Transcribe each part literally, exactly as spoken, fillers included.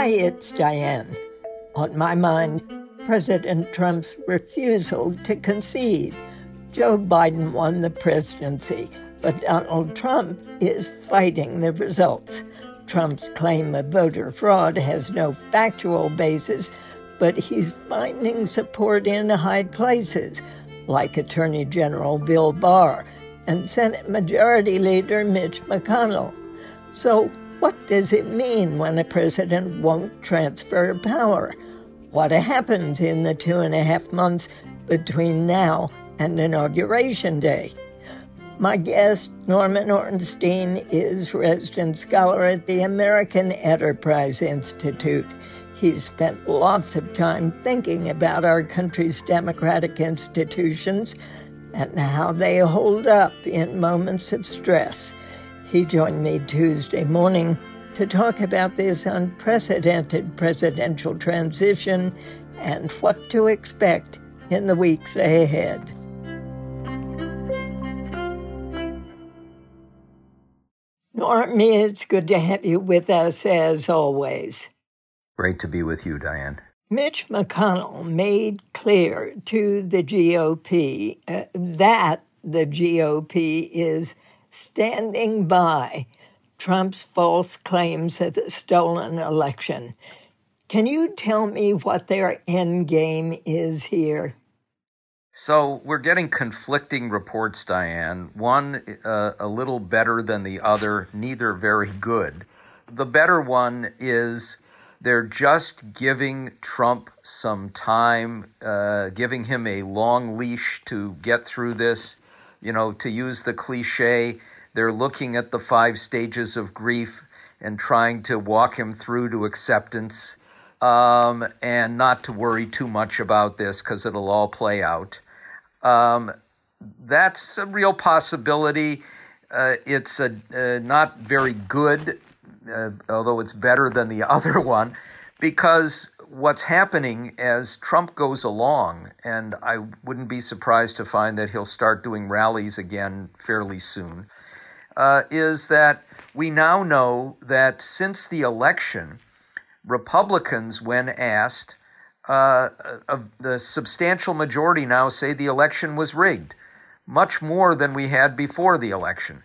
Hi, it's Diane. On my mind, President Trump's refusal to concede. Joe Biden won the presidency, but Donald Trump is fighting the results. Trump's claim of voter fraud has no factual basis, but he's finding support in high places, like Attorney General Bill Barr and Senate Majority Leader Mitch McConnell. So what does it mean when a president won't transfer power? What happens in the two and a half months between now and Inauguration Day? My guest, Norman Ornstein, is resident scholar at the American Enterprise Institute. He's spent lots of time thinking about our country's democratic institutions and how they hold up in moments of stress. He joined me Tuesday morning to talk about this unprecedented presidential transition and what to expect in the weeks ahead. Norm, it's good to have you with us as always. Great to be with you, Diane. Mitch McConnell made clear to the G O P uh, that the G O P is standing by Trump's false claims of a stolen election. Can you tell me what their end game is here? So we're getting conflicting reports, Diane. One uh, a little better than the other, neither very good. The better one is they're just giving Trump some time, uh, giving him a long leash to get through this. You know, to use the cliche, they're looking at the five stages of grief and trying to walk him through to acceptance, um, and not to worry too much about this because it'll all play out. Um, that's a real possibility. Uh, it's a, uh, not very good, uh, although it's better than the other one, because what's happening as Trump goes along, and I wouldn't be surprised to find that he'll start doing rallies again fairly soon, uh, is that we now know that since the election, Republicans, when asked, uh, uh, the substantial majority now say the election was rigged, much more than we had before the election.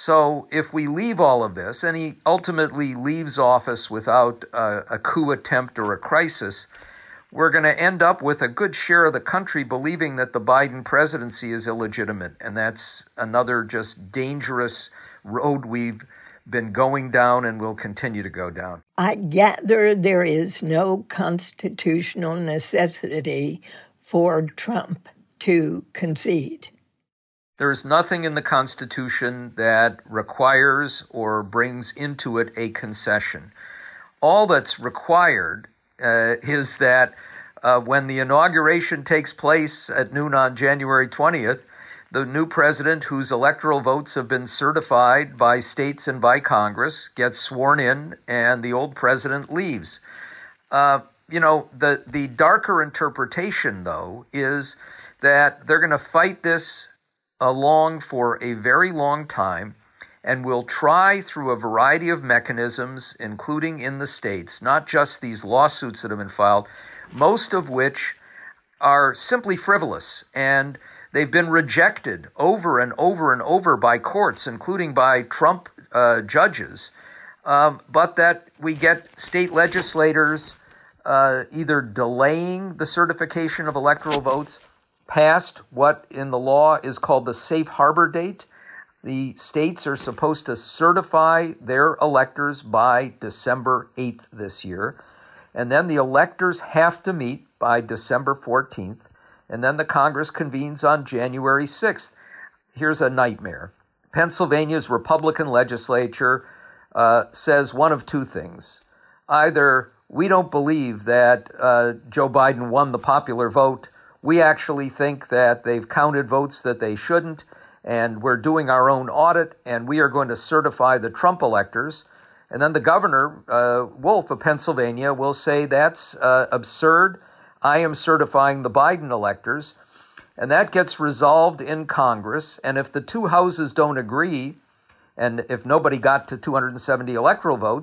So if we leave all of this, and he ultimately leaves office without uh, a coup attempt or a crisis, we're going to end up with a good share of the country believing that the Biden presidency is illegitimate. And that's another just dangerous road we've been going down and will continue to go down. I gather there is no constitutional necessity for Trump to concede. There's nothing in the Constitution that requires or brings into it a concession. All that's required uh, is that uh, when the inauguration takes place at noon on January twentieth, the new president, whose electoral votes have been certified by states and by Congress, gets sworn in, and the old president leaves. Uh, you know, the, the darker interpretation, though, is that they're going to fight this along for a very long time and will try through a variety of mechanisms, including in the states, not just these lawsuits that have been filed, most of which are simply frivolous, and they've been rejected over and over and over by courts, including by Trump uh, judges, um, but that we get state legislators uh, either delaying the certification of electoral votes past what in the law is called the safe harbor date. The states are supposed to certify their electors by December eighth this year, and then the electors have to meet by December fourteenth, and then the Congress convenes on January sixth. Here's a nightmare. Pennsylvania's Republican legislature uh, says one of two things. Either we don't believe that uh, Joe Biden won the popular vote, we actually think that they've counted votes that they shouldn't, and we're doing our own audit, and we are going to certify the Trump electors. And then the governor, uh, Wolf of Pennsylvania, will say that's uh, absurd. I am certifying the Biden electors. And that gets resolved in Congress. And if the two houses don't agree, and if nobody got to two hundred seventy electoral votes,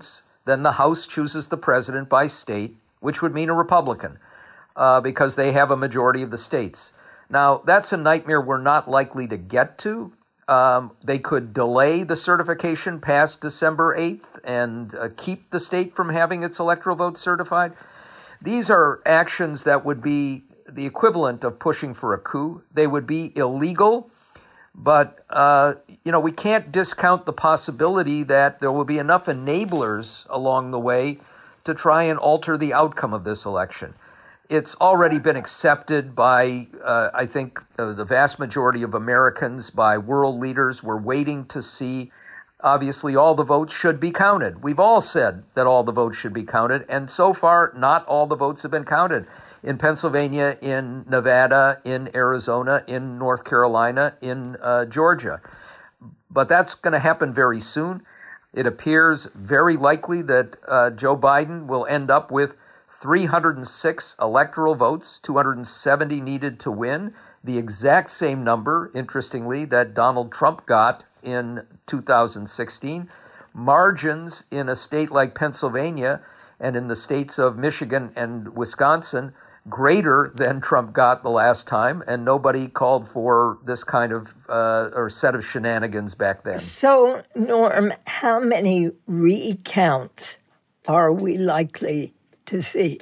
then the House chooses the president by state, which would mean a Republican, uh, because they have a majority of the states. Now, that's a nightmare we're not likely to get to. Um, they could delay the certification past December eighth and uh, keep the state from having its electoral vote certified. These are actions that would be the equivalent of pushing for a coup. They would be illegal, but uh, you know, we can't discount the possibility that there will be enough enablers along the way to try and alter the outcome of this election. It's already been accepted by, uh, I think, uh, the vast majority of Americans, by world leaders. We're waiting to see. Obviously, all the votes should be counted. We've all said that all the votes should be counted, and so far, not all the votes have been counted. In Pennsylvania, in Nevada, in Arizona, in North Carolina, in uh, Georgia. But that's going to happen very soon. It appears very likely that uh, Joe Biden will end up with three hundred six electoral votes, two hundred seventy needed to win, the exact same number, interestingly, that Donald Trump got in two thousand sixteen. Margins in a state like Pennsylvania and in the states of Michigan and Wisconsin greater than Trump got the last time, and nobody called for this kind of uh, or set of shenanigans back then. So, Norm, how many recounts are we likely to see?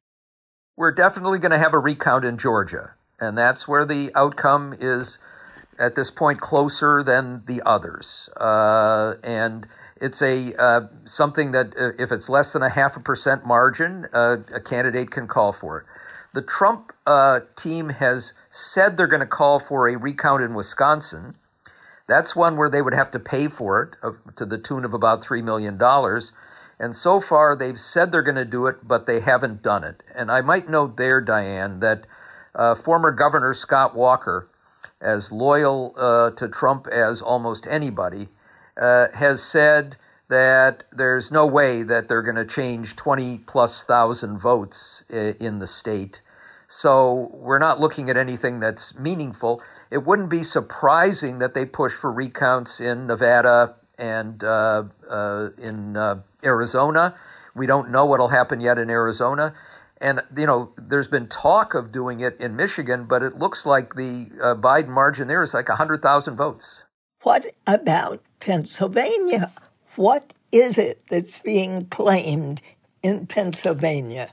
We're definitely going to have a recount in Georgia, and that's where the outcome is at this point closer than the others. Uh, and it's a uh, something that uh, if it's less than a half a percent margin, uh, a candidate can call for it. The Trump uh, team has said they're going to call for a recount in Wisconsin. That's one where they would have to pay for it uh, to the tune of about three million dollars. And so far, they've said they're going to do it, but they haven't done it. And I might note there, Diane, that uh, former Governor Scott Walker, as loyal uh, to Trump as almost anybody, uh, has said that there's no way that they're going to change twenty plus thousand votes in the state. So we're not looking at anything that's meaningful. It wouldn't be surprising that they push for recounts in Nevada and uh, uh, in uh, Arizona. We don't know what'll happen yet in Arizona. And, you know, there's been talk of doing it in Michigan, but it looks like the uh, Biden margin there is like one hundred thousand votes. What about Pennsylvania? What is it that's being claimed in Pennsylvania?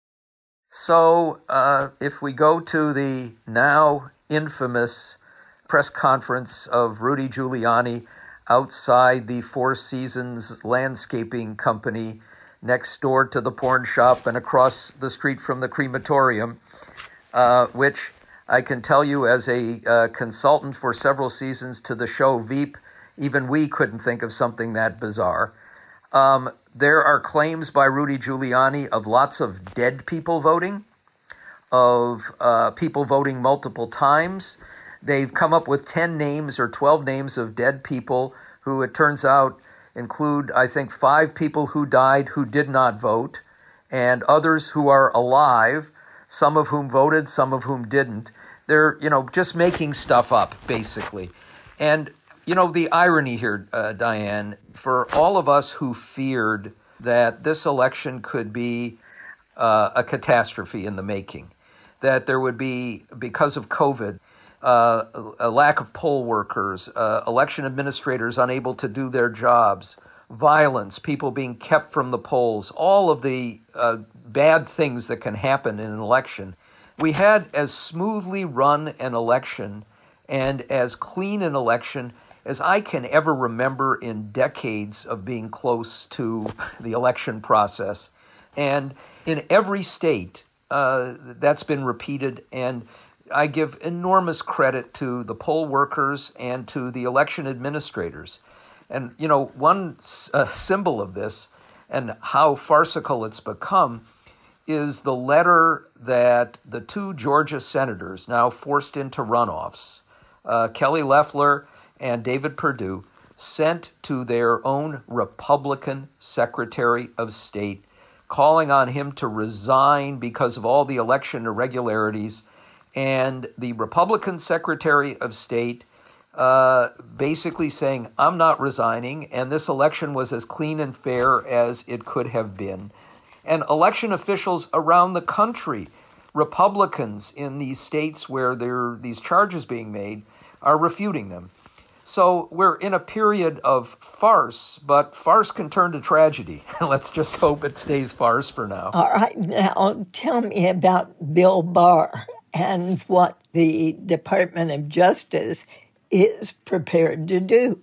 So uh, if we go to the now infamous press conference of Rudy Giuliani outside the Four Seasons landscaping company next door to the porn shop and across the street from the crematorium, uh, which I can tell you as a uh, consultant for several seasons to the show Veep, even we couldn't think of something that bizarre. Um, there are claims by Rudy Giuliani of lots of dead people voting, of uh, people voting multiple times. They've come up with ten names or twelve names of dead people who, it turns out, include, I think, five people who died who did not vote, and others who are alive, some of whom voted, some of whom didn't. They're, you know, just making stuff up, basically. And, you know, the irony here, uh, Diane, for all of us who feared that this election could be uh, a catastrophe in the making, that there would be, because of COVID, uh, a lack of poll workers, uh, election administrators unable to do their jobs, violence, people being kept from the polls, all of the uh, bad things that can happen in an election. We had as smoothly run an election and as clean an election as I can ever remember in decades of being close to the election process. And in every state, uh, that's been repeated. And I give enormous credit to the poll workers and to the election administrators. And, you know, one uh, symbol of this and how farcical it's become is the letter that the two Georgia senators, now forced into runoffs, uh, Kelly Loeffler and David Perdue, sent to their own Republican Secretary of State, calling on him to resign because of all the election irregularities. And the Republican Secretary of State uh, basically saying, I'm not resigning, and this election was as clean and fair as it could have been. And election officials around the country, Republicans in these states where there are these charges being made, are refuting them. So we're in a period of farce, but farce can turn to tragedy. Let's just hope it stays farce for now. All right, now tell me about Bill Barr and what the Department of Justice is prepared to do.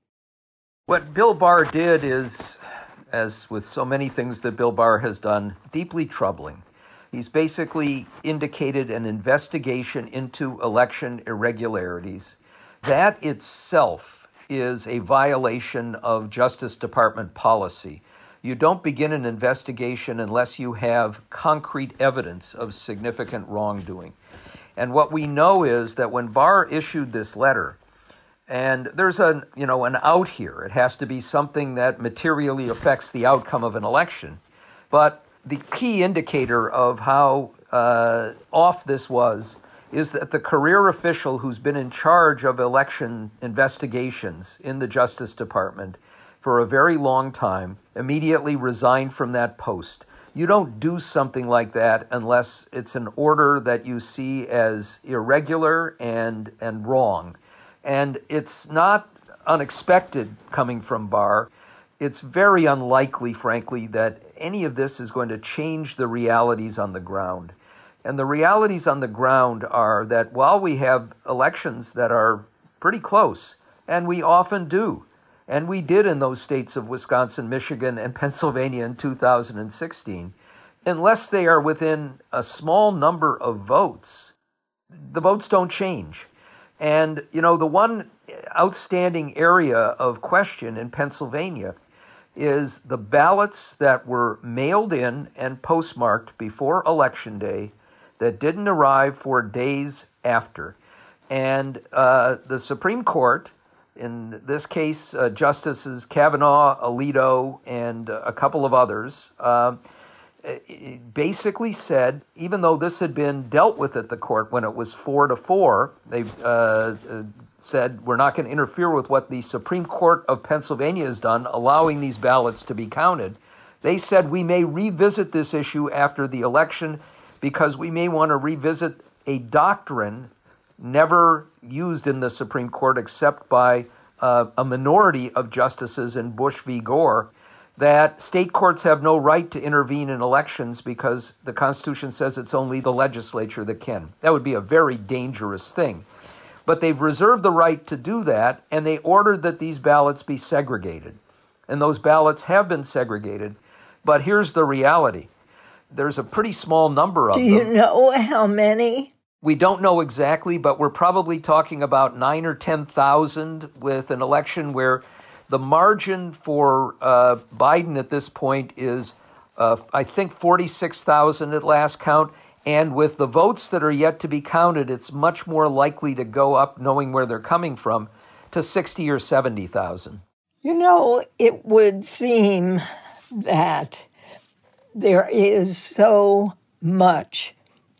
What Bill Barr did is, as with so many things that Bill Barr has done, deeply troubling. He's basically indicated an investigation into election irregularities. That itself is a violation of Justice Department policy. You don't begin an investigation unless you have concrete evidence of significant wrongdoing. And what we know is that when Barr issued this letter, and there's a, you know, an out here, it has to be something that materially affects the outcome of an election. But the key indicator of how uh, off this was is that the career official who's been in charge of election investigations in the Justice Department for a very long time immediately resigned from that post. You don't do something like that unless it's an order that you see as irregular and, and wrong. And it's not unexpected coming from Barr. It's very unlikely, frankly, that any of this is going to change the realities on the ground. And the realities on the ground are that while we have elections that are pretty close, and we often do, and we did in those states of Wisconsin, Michigan, and Pennsylvania in two thousand sixteen, unless they are within a small number of votes, the votes don't change. And, you know, the one outstanding area of question in Pennsylvania is the ballots that were mailed in and postmarked before Election Day that didn't arrive for days after. And uh, the Supreme Court, in this case, uh, Justices Kavanaugh, Alito, and uh, a couple of others, uh, basically said, even though this had been dealt with at the court when it was four to four, they uh, said, we're not going to interfere with what the Supreme Court of Pennsylvania has done, allowing these ballots to be counted. They said, we may revisit this issue after the election because we may want to revisit a doctrine never used in the Supreme Court except by uh, a minority of justices in Bush v. Gore, that state courts have no right to intervene in elections because the Constitution says it's only the legislature that can. That would be a very dangerous thing. But they've reserved the right to do that, and they ordered that these ballots be segregated. And those ballots have been segregated. But here's the reality. There's a pretty small number of them. Do you know how many? We don't know exactly, but we're probably talking about nine or ten thousand with an election where the margin for uh, Biden at this point is, uh, I think, forty-six thousand at last count. And with the votes that are yet to be counted, it's much more likely to go up, knowing where they're coming from, to sixty or seventy thousand. You know, it would seem that there is so much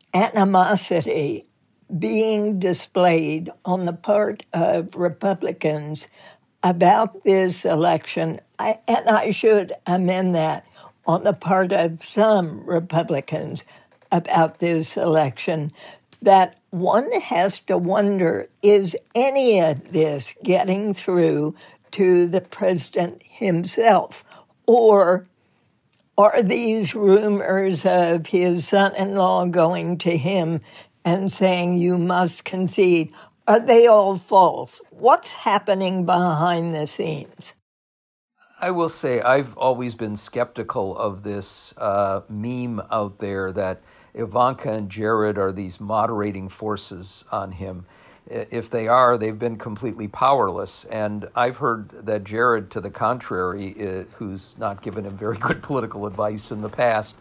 animosity being displayed on the part of Republicans about this election, I, and I should amend that, on the part of some Republicans about this election, that one has to wonder, is any of this getting through to the president himself? Or are these rumors of his son-in-law going to him and saying, you must concede, are they all false? What's happening behind the scenes? I will say I've always been skeptical of this uh, meme out there that Ivanka and Jared are these moderating forces on him. If they are, they've been completely powerless. And I've heard that Jared, to the contrary, uh, who's not given him very good political advice in the past,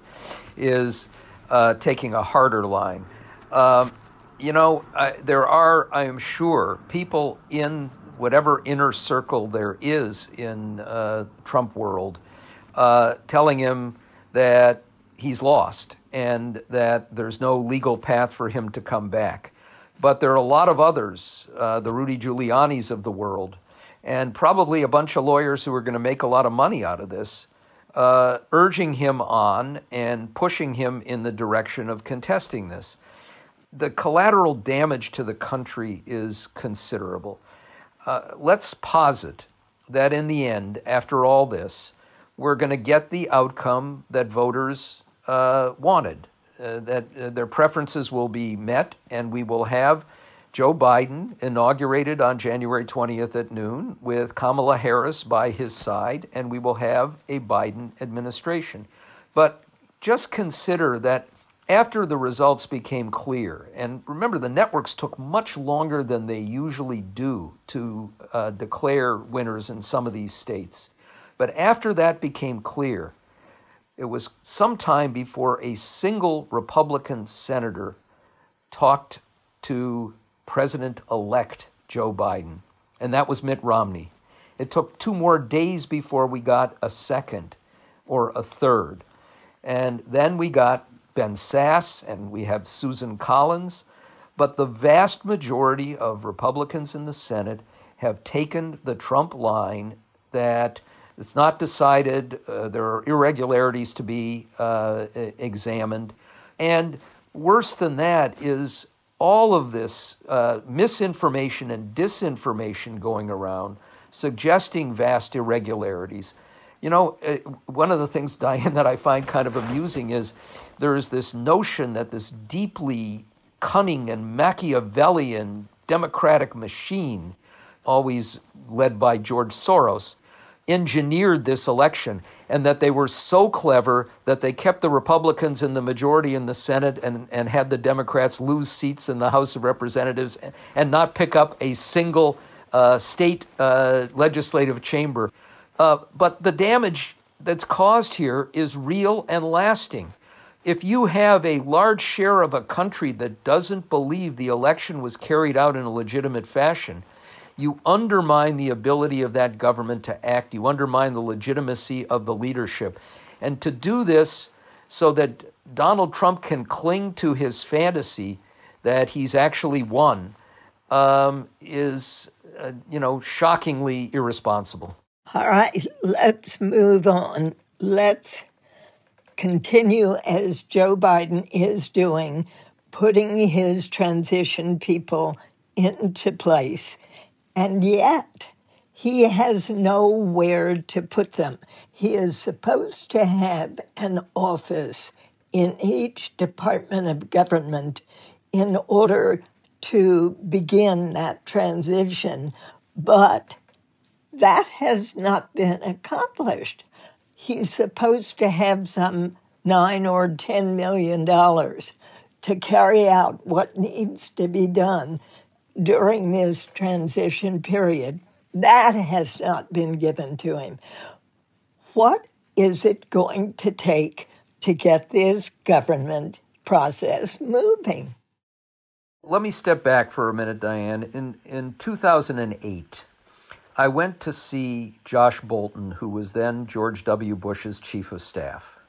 is uh, taking a harder line. Um, you know, I, there are, I am sure, people in whatever inner circle there is in uh, Trump world uh, telling him that he's lost and that there's no legal path for him to come back. but there are a lot of others, uh, the Rudy Giulianis of the world, and probably a bunch of lawyers who are going to make a lot of money out of this, uh, urging him on and pushing him in the direction of contesting this. The collateral damage to the country is considerable. Uh, let's posit that in the end, after all this, we're going to get the outcome that voters uh, wanted, uh, that uh, their preferences will be met, and we will have Joe Biden inaugurated on January twentieth at noon with Kamala Harris by his side, and we will have a Biden administration. But just consider that after the results became clear, and remember, the networks took much longer than they usually do to uh, declare winners in some of these states. But after that became clear, it was some time before a single Republican senator talked to President-elect Joe Biden, and that was Mitt Romney. It took two more days before we got a second or a third. And then we got Ben Sasse, and we have Susan Collins, but the vast majority of Republicans in the Senate have taken the Trump line that it's not decided, uh, there are irregularities to be uh, examined, and worse than that is all of this uh, misinformation and disinformation going around, suggesting vast irregularities. You know, one of the things, Diane, that I find kind of amusing is there is this notion that this deeply cunning and Machiavellian democratic machine, always led by George Soros, engineered this election, and that they were so clever that they kept the Republicans in the majority in the Senate and, and had the Democrats lose seats in the House of Representatives and, and not pick up a single uh, state uh, legislative chamber. Uh, but the damage that's caused here is real and lasting. If you have a large share of a country that doesn't believe the election was carried out in a legitimate fashion, you undermine the ability of that government to act. You undermine the legitimacy of the leadership. And to do this so that Donald Trump can cling to his fantasy that he's actually won um, is, uh, you know, shockingly irresponsible. All right, let's move on. Let's continue as Joe Biden is doing, putting his transition people into place. And yet, he has nowhere to put them. He is supposed to have an office in each department of government in order to begin that transition, but that has not been accomplished. He's supposed to have some nine or ten million dollars to carry out what needs to be done during this transition period. That has not been given to him. What is it going to take to get this government process moving? Let me step back for a minute, Diane. In in two thousand eight, I went to see Josh Bolten, who was then George W. Bush's chief of staff.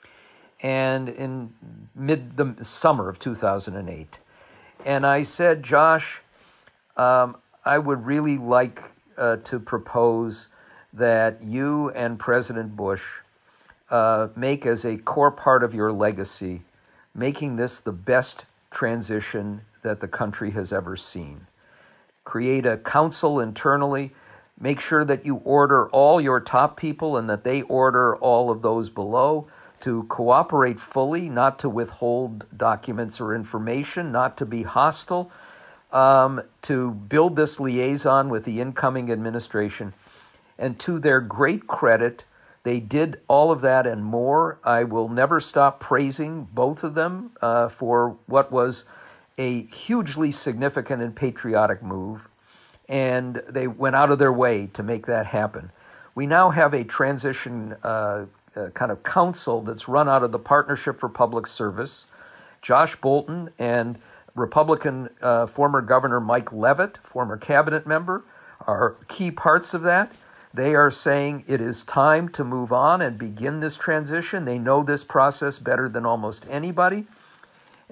And in mid the summer of two thousand eight, and I said, Josh, um, I would really like uh, to propose that you and President Bush uh, make as a core part of your legacy, making this the best transition that the country has ever seen. Create a council internally. Make sure that you order all your top people and that they order all of those below to cooperate fully, not to withhold documents or information, not to be hostile, um, to build this liaison with the incoming administration. And to their great credit, they did all of that and more. I will never stop praising both of them uh, for what was a hugely significant and patriotic move. And they went out of their way to make that happen. We now have a transition uh, uh, kind of council that's run out of the Partnership for Public Service. Josh Bolten and Republican uh, former Governor Mike Leavitt, former cabinet member, are key parts of that. They are saying it is time to move on and begin this transition. They know this process better than almost anybody.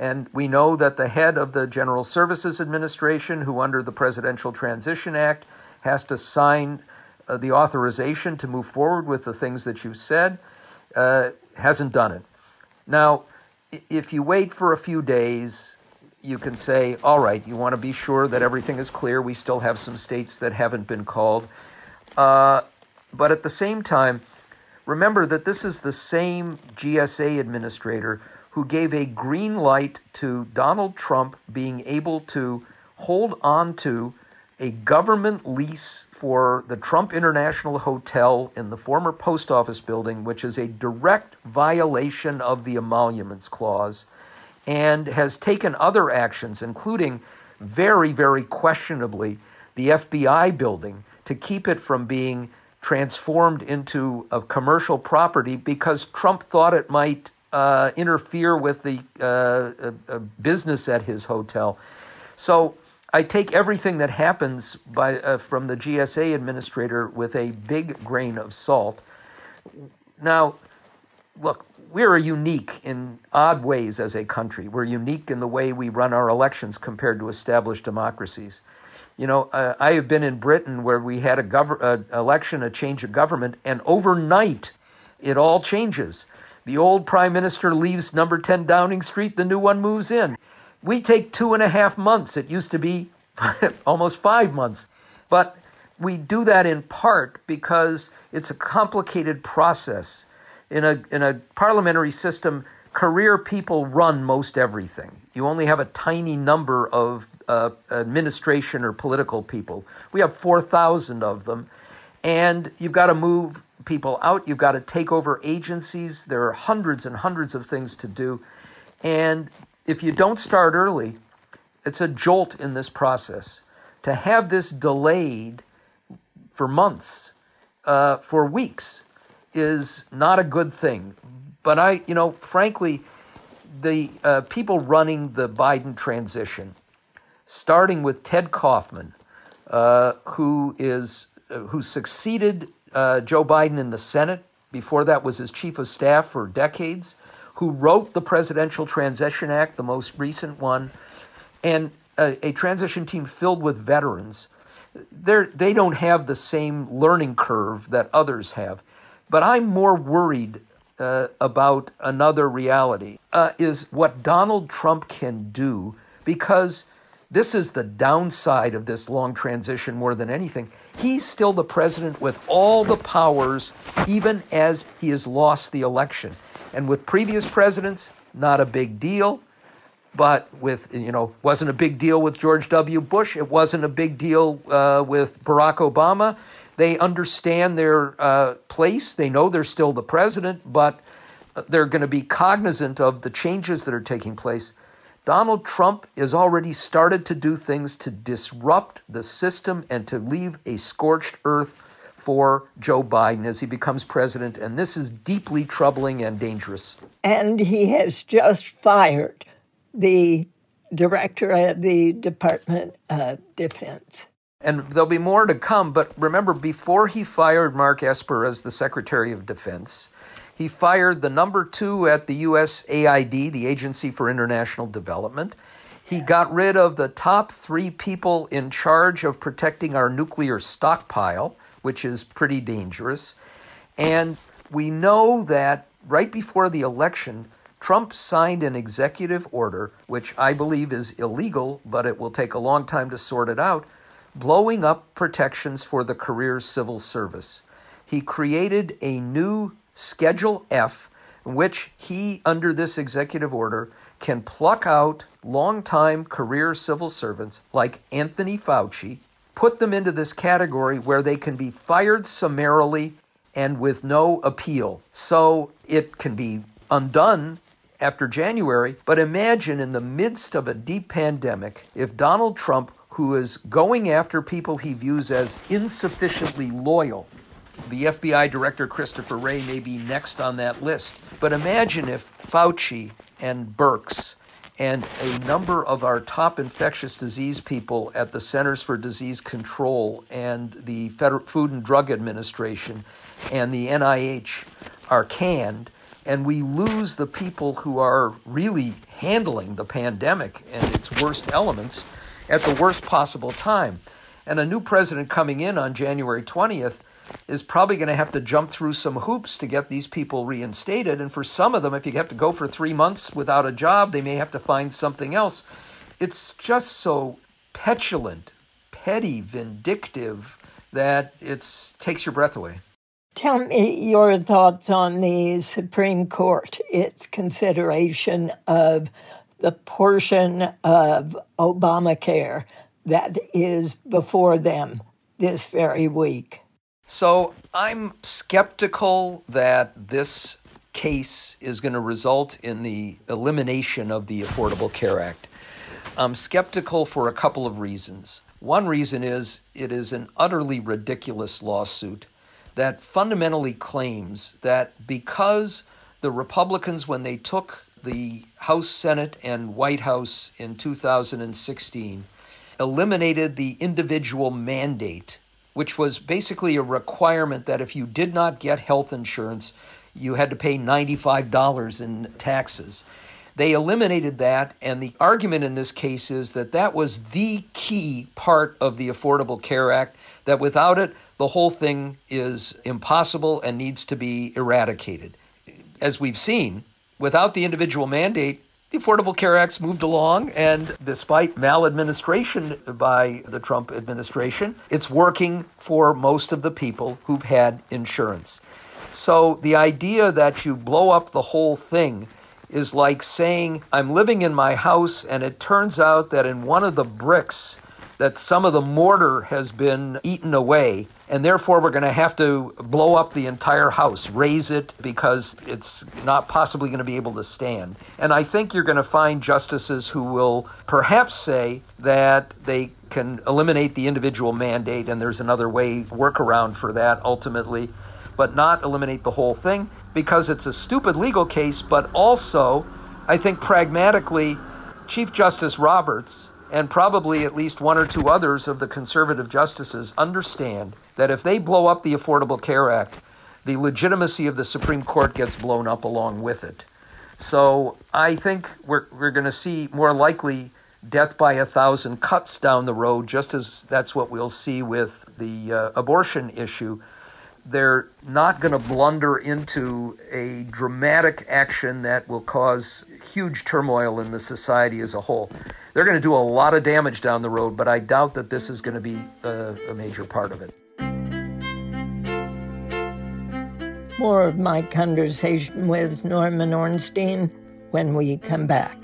And we know that the head of the General Services Administration, who under the Presidential Transition Act has to sign uh, the authorization to move forward with the things that you said, uh, hasn't done it. Now, if you wait for a few days, you can say, all right, you want to be sure that everything is clear. We still have some states that haven't been called. Uh, but at the same time, remember that this is the same G S A administrator who gave a green light to Donald Trump being able to hold on to a government lease for the Trump International Hotel in the former post office building, which is a direct violation of the Emoluments Clause, and has taken other actions, including very, very questionably the F B I building, to keep it from being transformed into a commercial property because Trump thought it might uh, interfere with the uh, uh, business at his hotel. So I take everything that happens by uh, from the G S A administrator with a big grain of salt. Now, look, we're unique in odd ways as a country. We're unique in the way we run our elections compared to established democracies. You know, uh, I have been in Britain where we had a gov- uh, election, a change of government, and overnight it all changes. The old prime minister leaves number ten Downing Street, the new one moves in. We take two and a half months. It used to be almost five months. But we do that in part because it's a complicated process. In a, in a parliamentary system, career people run most everything. You only have a tiny number of uh, administration or political people. We have four thousand of them. And you've got to move people out. You've got to take over agencies. There are hundreds and hundreds of things to do. And if you don't start early, it's a jolt in this process. To have this delayed for months, uh, for weeks, is not a good thing. But I, you know, frankly, the uh, people running the Biden transition, starting with Ted Kaufman, uh, who is uh, who succeeded uh, Joe Biden in the Senate. Before that was his chief of staff for decades, who wrote the Presidential Transition Act, the most recent one, and a, a transition team filled with veterans. They're, they don't have the same learning curve that others have. But I'm more worried uh, about another reality, uh, is what Donald Trump can do, because this is the downside of this long transition more than anything. He's still the president with all the powers, even as he has lost the election. And with previous presidents, not a big deal. But with, you know, wasn't a big deal with George W. Bush. It wasn't a big deal uh, with Barack Obama. They understand their uh, place. They know they're still the president, but they're going to be cognizant of the changes that are taking place. Donald Trump has already started to do things to disrupt the system and to leave a scorched earth for Joe Biden as he becomes president, and this is deeply troubling and dangerous. And he has just fired the director of the Department of Defense. And there'll be more to come, but remember, before he fired Mark Esper as the Secretary of Defense, he fired the number two at the U S A I D, the Agency for International Development. He got rid of the top three people in charge of protecting our nuclear stockpile, which is pretty dangerous. And we know that right before the election, Trump signed an executive order, which I believe is illegal, but it will take a long time to sort it out, blowing up protections for the career civil service. He created a new Schedule F, in which he, under this executive order, can pluck out longtime career civil servants like Anthony Fauci, put them into this category where they can be fired summarily and with no appeal. So it can be undone after January, but imagine in the midst of a deep pandemic, if Donald Trump, who is going after people he views as insufficiently loyal, the F B I Director Christopher Wray may be next on that list. But imagine if Fauci and Birx and a number of our top infectious disease people at the Centers for Disease Control and the Federal Food and Drug Administration and the N I H are canned, and we lose the people who are really handling the pandemic and its worst elements at the worst possible time. And a new president coming in on January twentieth is probably going to have to jump through some hoops to get these people reinstated. And for some of them, if you have to go for three months without a job, they may have to find something else. It's just so petulant, petty, vindictive that it takes your breath away. Tell me your thoughts on the Supreme Court, its consideration of the portion of Obamacare that is before them this very week. So I'm skeptical that this case is going to result in the elimination of the Affordable Care Act. I'm skeptical for a couple of reasons. One reason is it is an utterly ridiculous lawsuit that fundamentally claims that because the Republicans, when they took the House, Senate, and White House in two thousand sixteen, eliminated the individual mandate, which was basically a requirement that if you did not get health insurance, you had to pay ninety-five dollars in taxes. They eliminated that, and the argument in this case is that that was the key part of the Affordable Care Act, that without it, the whole thing is impossible and needs to be eradicated. As we've seen, without the individual mandate, the Affordable Care Act's moved along, and despite maladministration by the Trump administration, it's working for most of the people who've had insurance. So the idea that you blow up the whole thing is like saying, I'm living in my house, and it turns out that in one of the bricks that some of the mortar has been eaten away, and therefore we're going to have to blow up the entire house, raise it, because it's not possibly going to be able to stand. And I think you're going to find justices who will perhaps say that they can eliminate the individual mandate, and there's another way, workaround for that ultimately, but not eliminate the whole thing, because it's a stupid legal case. But also, I think pragmatically, Chief Justice Roberts and probably at least one or two others of the conservative justices understand that if they blow up the Affordable Care Act, the legitimacy of the Supreme Court gets blown up along with it. So I think we're we're going to see more likely death by a thousand cuts down the road, just as that's what we'll see with the uh, abortion issue. They're not going to blunder into a dramatic action that will cause huge turmoil in the society as a whole. They're going to do a lot of damage down the road, but I doubt that this is going to be a, a major part of it. More of my conversation with Norman Ornstein when we come back.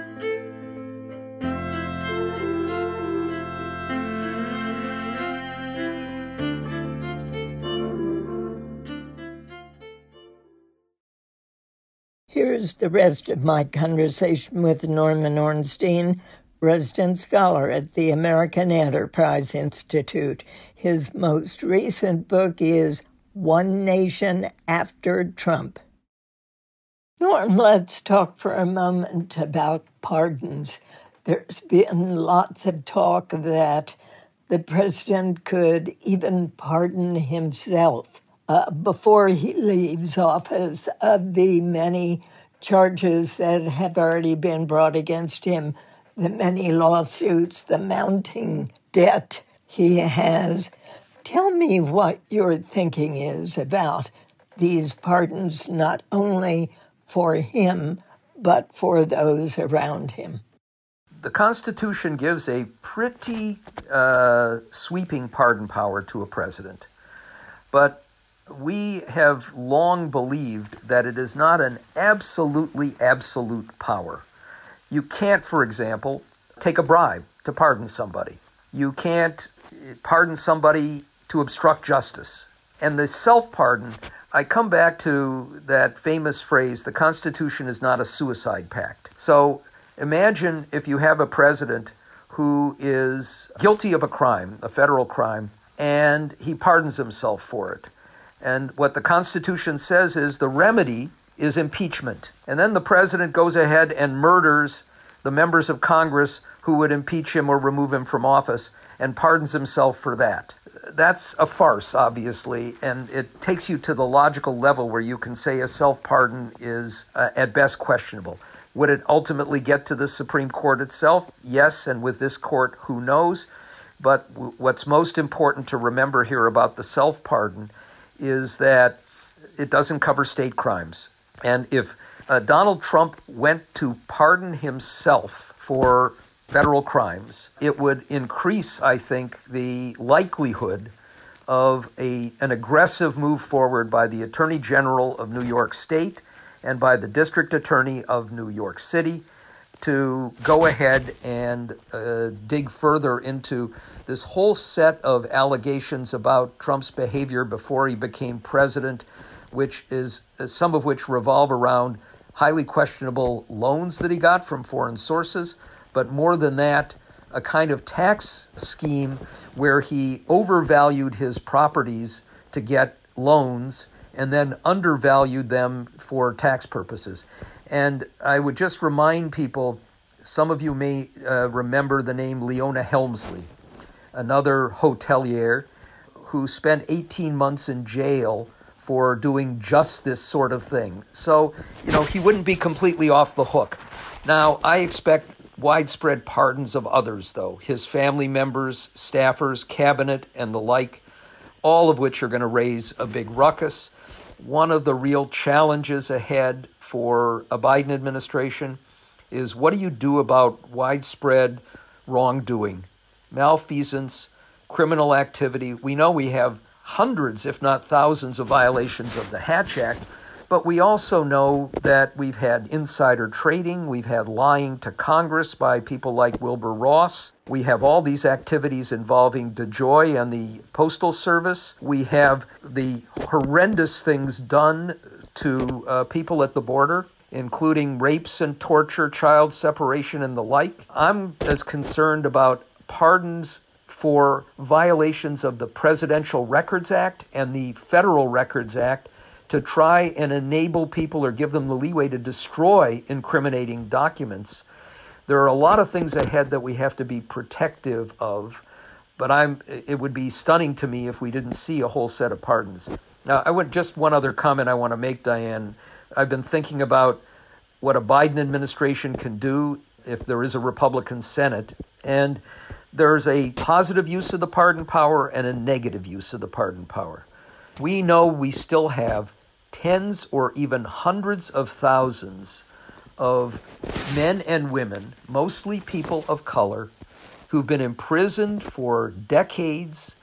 Here's the rest of my conversation with Norman Ornstein, resident scholar at the American Enterprise Institute. His most recent book is One Nation After Trump. Norm, let's talk for a moment about pardons. There's been lots of talk that the president could even pardon himself Uh, before he leaves office of the many charges that have already been brought against him, the many lawsuits, the mounting debt he has. Tell me what your thinking is about these pardons, not only for him, but for those around him. The Constitution gives a pretty uh, sweeping pardon power to a president, but we have long believed that it is not an absolutely absolute power. You can't, for example, take a bribe to pardon somebody. You can't pardon somebody to obstruct justice. And the self-pardon, I come back to that famous phrase, the Constitution is not a suicide pact. So imagine if you have a president who is guilty of a crime, a federal crime, and he pardons himself for it. And what the Constitution says is the remedy is impeachment. And then the president goes ahead and murders the members of Congress who would impeach him or remove him from office and pardons himself for that. That's a farce, obviously, and it takes you to the logical level where you can say a self-pardon is uh, at best questionable. Would it ultimately get to the Supreme Court itself? Yes, and with this court, who knows? But w- what's most important to remember here about the self-pardon is that it doesn't cover state crimes. And if uh, Donald Trump went to pardon himself for federal crimes, it would increase, I think, the likelihood of a an aggressive move forward by the Attorney General of New York State and by the District Attorney of New York City to go ahead and uh, dig further into this whole set of allegations about Trump's behavior before he became president, which is uh, some of which revolve around highly questionable loans that he got from foreign sources, but more than that, a kind of tax scheme where he overvalued his properties to get loans and then undervalued them for tax purposes. And I would just remind people, some of you may uh, remember the name Leona Helmsley, another hotelier who spent eighteen months in jail for doing just this sort of thing. So, you know, he wouldn't be completely off the hook. Now, I expect widespread pardons of others, though, his family members, staffers, cabinet, and the like, all of which are going to raise a big ruckus. One of the real challenges ahead for a Biden administration is, what do you do about widespread wrongdoing, malfeasance, criminal activity? We know we have hundreds, if not thousands, of violations of the Hatch Act, but we also know that we've had insider trading, we've had lying to Congress by people like Wilbur Ross. We have all these activities involving DeJoy and the Postal Service. We have the horrendous things done to uh, people at the border, including rapes and torture, child separation, and the like. I'm as concerned about pardons for violations of the Presidential Records Act and the Federal Records Act to try and enable people or give them the leeway to destroy incriminating documents. There are a lot of things ahead that we have to be protective of, but I'm, it would be stunning to me if we didn't see a whole set of pardons. Now, I would just one other comment I want to make, Diane. I've been thinking about what a Biden administration can do if there is a Republican Senate, and there's a positive use of the pardon power and a negative use of the pardon power. We know we still have tens or even hundreds of thousands of men and women, mostly people of color, who've been imprisoned for decades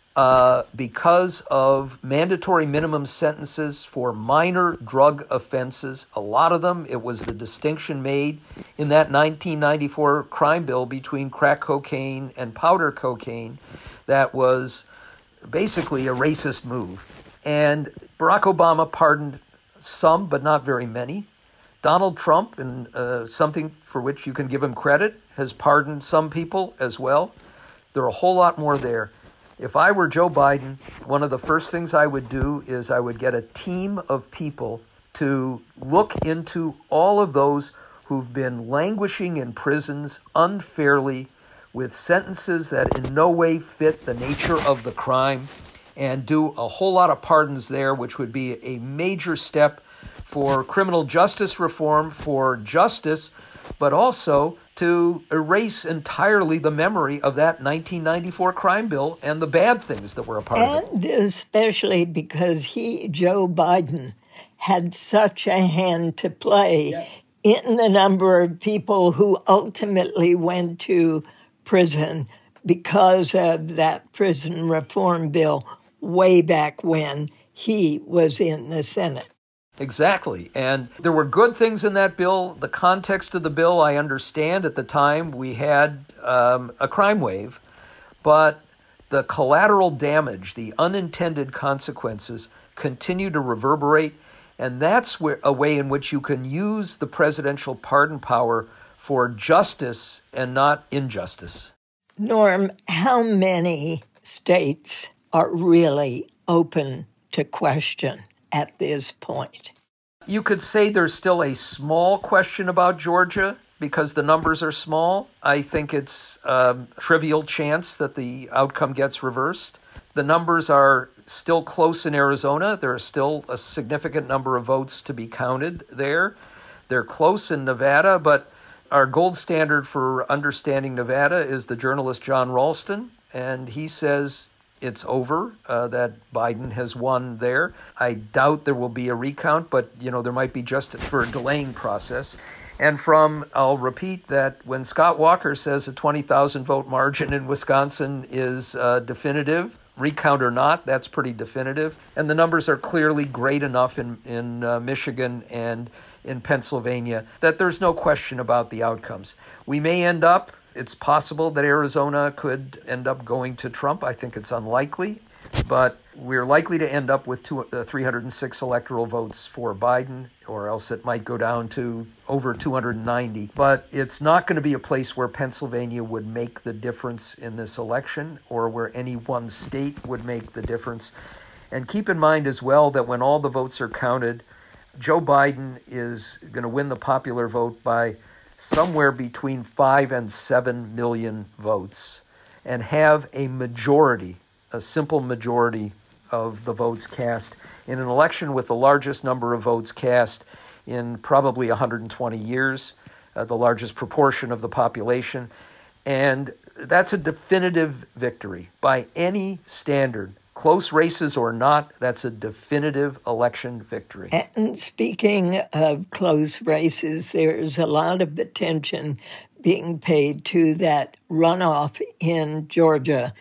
uh, because of mandatory minimum sentences for minor drug offenses. A lot of them, it was the distinction made in that nineteen ninety-four crime bill between crack cocaine and powder cocaine that was basically a racist move. And Barack Obama pardoned some, but not very many. Donald Trump, and uh, something for which you can give him credit, has pardoned some people as well. There are a whole lot more there. If I were Joe Biden, one of the first things I would do is I would get a team of people to look into all of those who've been languishing in prisons unfairly with sentences that in no way fit the nature of the crime, and do a whole lot of pardons there, which would be a major step for criminal justice reform, for justice, but also to erase entirely the memory of that nineteen ninety-four crime bill and the bad things that were a part and of it. And especially because he, Joe Biden, had such a hand to play yes. in the number of people who ultimately went to prison because of that prison reform bill way back when he was in the Senate. Exactly. And there were good things in that bill. The context of the bill, I understand at the time we had um, a crime wave, but the collateral damage, the unintended consequences continue to reverberate. And that's where, a way in which you can use the presidential pardon power for justice and not injustice. Norm, how many states are really open to question at this point? You could say there's still a small question about Georgia because the numbers are small. I think it's a trivial chance that the outcome gets reversed. The numbers are still close in Arizona. There are still a significant number of votes to be counted there. They're close in Nevada, but our gold standard for understanding Nevada is the journalist John Ralston, and he says it's over, uh, that Biden has won there. I doubt there will be a recount, but, you know, there might be just for a delaying process. And from, I'll repeat that when Scott Walker says a twenty thousand vote margin in Wisconsin is uh, definitive, recount or not, that's pretty definitive. And the numbers are clearly great enough in, in uh, Michigan and in Pennsylvania that there's no question about the outcomes. We may end up, it's possible that Arizona could end up going to Trump. I think it's unlikely, but we're likely to end up with two, uh, three hundred six electoral votes for Biden, or else it might go down to over two hundred ninety. But it's not going to be a place where Pennsylvania would make the difference in this election, or where any one state would make the difference. And keep in mind as well that when all the votes are counted, Joe Biden is going to win the popular vote by somewhere between five and seven million votes and have a majority, a simple majority of the votes cast in an election with the largest number of votes cast in probably one hundred twenty years, uh, the largest proportion of the population. And that's a definitive victory by any standard. Close races or not, that's a definitive election victory. And speaking of close races, there's a lot of attention being paid to that runoff in Georgia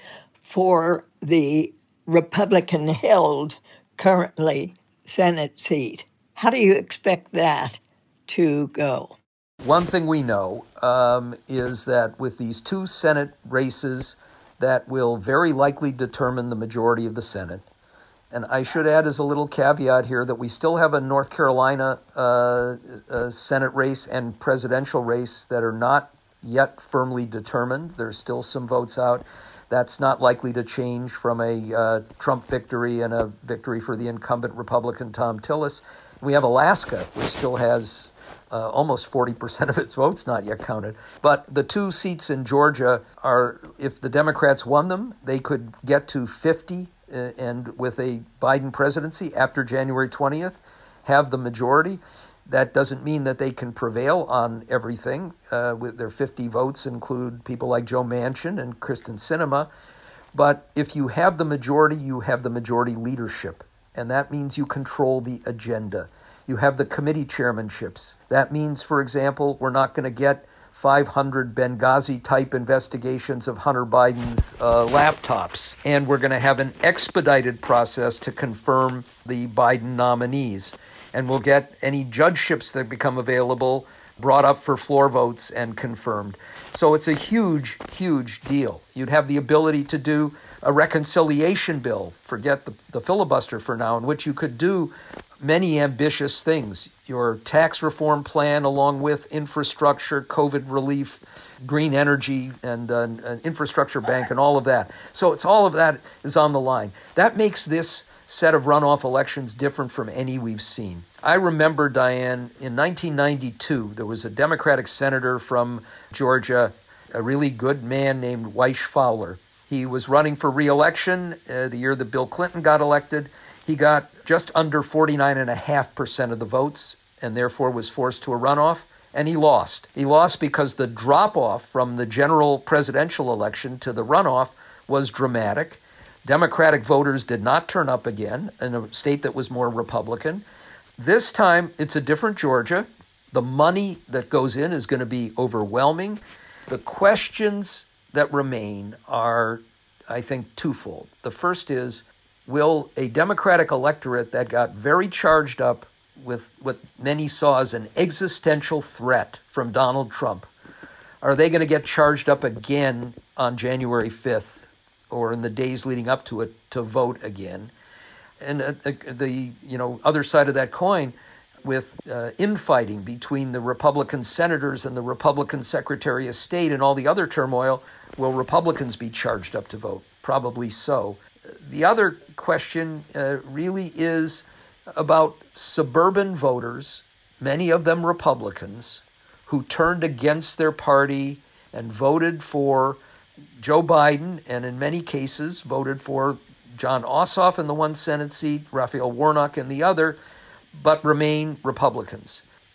for the Republican-held, currently, Senate seat. How do you expect that to go? One thing we know um, is that with these two Senate races that will very likely determine the majority of the Senate, and I should add as a little caveat here that we still have a North Carolina uh, uh, Senate race and presidential race that are not yet firmly determined. There's still some votes out. That's not likely to change from a uh, Trump victory and a victory for the incumbent Republican Thom Tillis. We have Alaska, which still has uh, almost forty percent of its votes not yet counted. But the two seats in Georgia are, if the Democrats won them, they could get to fifty, uh, and with a Biden presidency after January twentieth, have the majority. That doesn't mean that they can prevail on everything. Uh, with their fifty votes include people like Joe Manchin and Kyrsten Sinema. But if you have the majority, you have the majority leadership. And that means you control the agenda. You have the committee chairmanships. That means, for example, we're not going to get five hundred Benghazi-type investigations of Hunter Biden's uh, laptops. And we're going to have an expedited process to confirm the Biden nominees. And we'll get any judgeships that become available brought up for floor votes and confirmed. So it's a huge, huge deal. You'd have the ability to do a reconciliation bill, forget the, the filibuster for now, in which you could do many ambitious things. Your tax reform plan, along with infrastructure, COVID relief, green energy, and uh, an infrastructure bank, and all of that. So it's all of that is on the line. That makes this set of runoff elections different from any we've seen. I remember, Diane, in nineteen ninety-two, there was a Democratic senator from Georgia, a really good man named Weish Fowler. He was running for re-election uh, the year that Bill Clinton got elected. He got just under forty-nine point five percent of the votes and therefore was forced to a runoff, and he lost. He lost because the drop-off from the general presidential election to the runoff was dramatic. Democratic voters did not turn up again in a state that was more Republican. This time, it's a different Georgia. The money that goes in is going to be overwhelming. The questions that remain are, I think, twofold. The first is, will a Democratic electorate that got very charged up with what many saw as an existential threat from Donald Trump, are they going to get charged up again on January fifth? Or in the days leading up to it, to vote again? And uh, the you know other side of that coin, with uh, infighting between the Republican senators and the Republican Secretary of State and all the other turmoil, will Republicans be charged up to vote? Probably so. The other question uh, really is about suburban voters, many of them Republicans, who turned against their party and voted for Joe Biden, and in many cases voted for John Ossoff in the one Senate seat, Raphael Warnock in the other, but remain Republicans.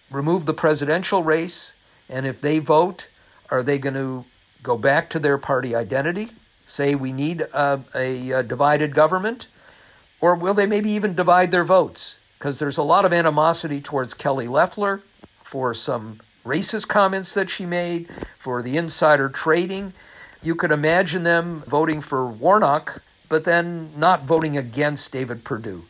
remove the presidential race? And if they vote, are they going to go back to their party identity, say we need a, a, a divided government? Or will they maybe even divide their votes? Because there's a lot of animosity towards Kelly Loeffler for some racist comments that she made, for the insider trading. You could imagine them voting for Warnock, but then not voting against David Perdue.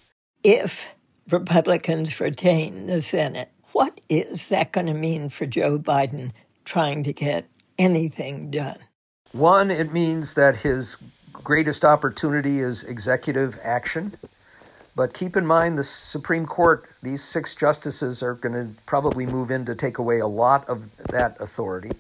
If Republicans retain the Senate, what is that going to mean for Joe Biden trying to get anything done? One, it means that his greatest opportunity is executive action. But keep in mind, the Supreme Court, these six justices are going to probably move in to take away a lot of that authority.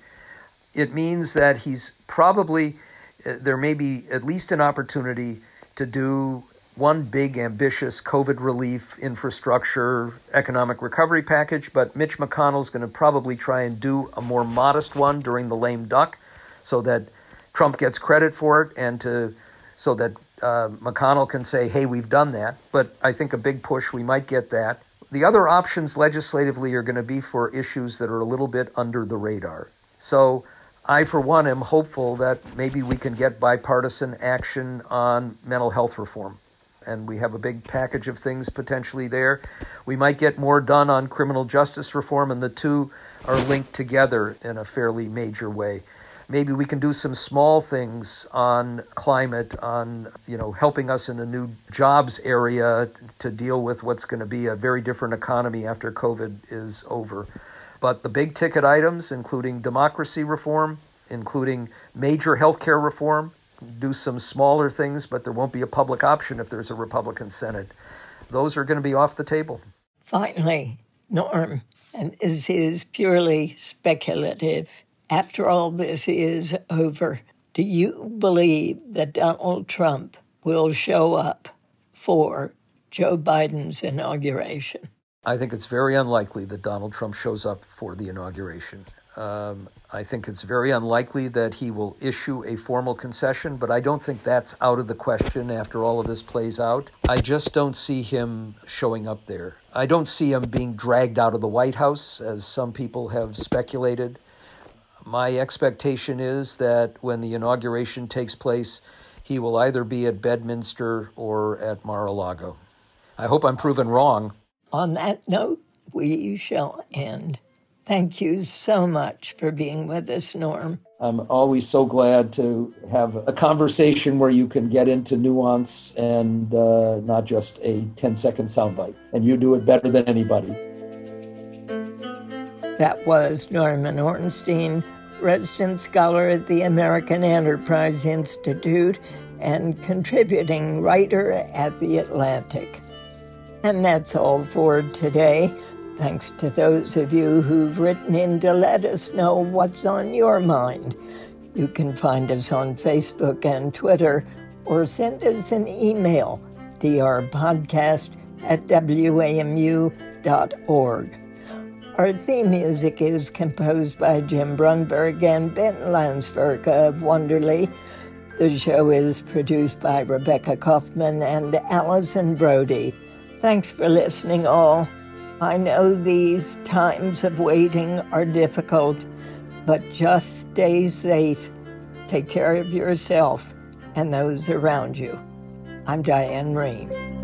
It means that he's probably, there may be at least an opportunity to do one big, ambitious COVID relief, infrastructure, economic recovery package, but Mitch McConnell's going to probably try and do a more modest one during the lame duck so that Trump gets credit for it and to so that uh, McConnell can say, hey, we've done that. But I think a big push, we might get that. The other options legislatively are going to be for issues that are a little bit under the radar. So I, for one, am hopeful that maybe we can get bipartisan action on mental health reform. And we have a big package of things potentially there. We might get more done on criminal justice reform, and the two are linked together in a fairly major way. Maybe we can do some small things on climate, on, you know, helping us in a new jobs area to deal with what's going to be a very different economy after COVID is over. But the big ticket items, including democracy reform, including major healthcare reform, do some smaller things, but there won't be a public option if there's a Republican Senate. Those are going to be off the table. Finally, Norm, and this is purely speculative. After all this is over, do you believe that Donald Trump will show up for Joe Biden's inauguration? I think it's very unlikely that Donald Trump shows up for the inauguration. Um, I think it's very unlikely that he will issue a formal concession, but I don't think that's out of the question after all of this plays out. I just don't see him showing up there. I don't see him being dragged out of the White House, as some people have speculated. My expectation is that when the inauguration takes place, he will either be at Bedminster or at Mar-a-Lago. I hope I'm proven wrong. On that note, we shall end. Thank you so much for being with us, Norm. I'm always so glad to have a conversation where you can get into nuance and uh, not just a ten-second soundbite. And you do it better than anybody. That was Norman Ornstein, resident scholar at the American Enterprise Institute and contributing writer at The Atlantic. And that's all for today. Thanks to those of you who've written in to let us know what's on your mind. You can find us on Facebook and Twitter, or send us an email, drpodcast at w a m u dot org. Our theme music is composed by Jim Brunberg and Ben Landsberg of Wonderly. The show is produced by Rebecca Kaufman and Allison Brody. Thanks for listening, all. I know these times of waiting are difficult, but just stay safe. Take care of yourself and those around you. I'm Diane Rehm.